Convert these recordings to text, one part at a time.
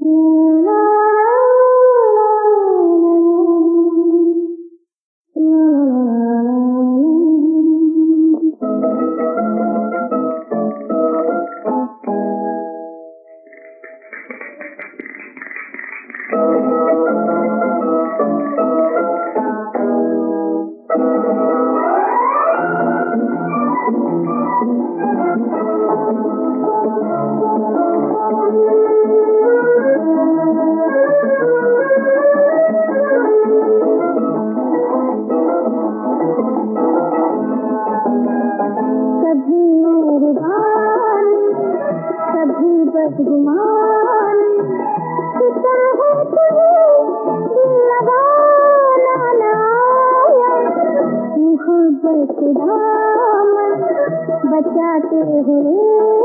बदगुमान कितना है तुझे दिल लगाना लाया, मोहब्बत दामन बचाते हुए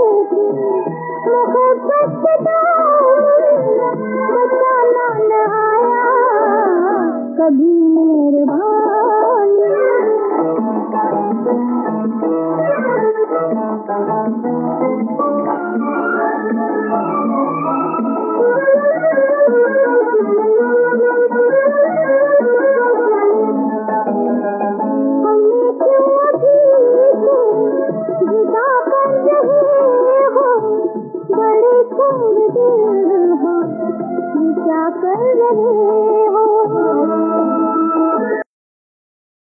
मोहब्बत दामन बचाना न आया कभी मेहरबानी। क्या कर रहे